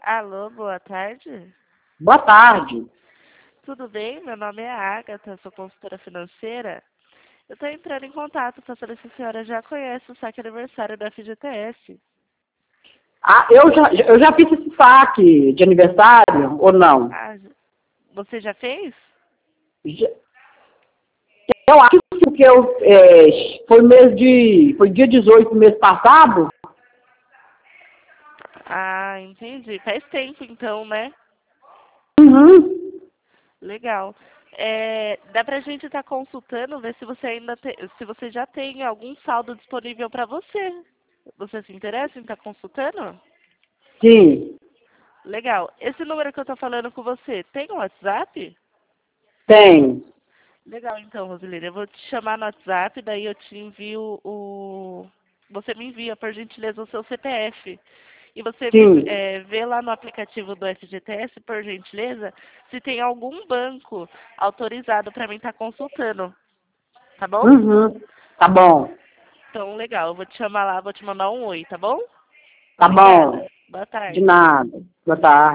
Alô, boa tarde. Boa tarde. Tudo bem? Meu nome é Agatha, sou consultora financeira. Eu estou entrando em contato para saber se a senhora já conhece o saque aniversário da FGTS. Ah, eu já fiz esse saque de aniversário, ou não? Ah, você já fez? Já- Eu acho que foi dia 18 do mês passado. Ah, entendi. Faz tempo então, né? Uhum. Legal. Dá pra gente estar consultando, ver se você se você já tem algum saldo disponível para você. Você se interessa em estar consultando? Sim, Legal. Esse número que eu tô falando com você, tem um WhatsApp? tem. Legal, então, Rosilene. Eu vou te chamar no WhatsApp, daí eu te envio o. Você me envia, por gentileza, o seu CPF. E você Sim. vê lá no aplicativo do FGTS, por gentileza, se tem algum banco autorizado para mim estar consultando. Tá bom? Uhum. Tá bom. Então, legal. Eu vou te chamar lá, vou te mandar um oi, tá bom? Tá Obrigada. bom. Boa De tarde. nada. Boa tarde.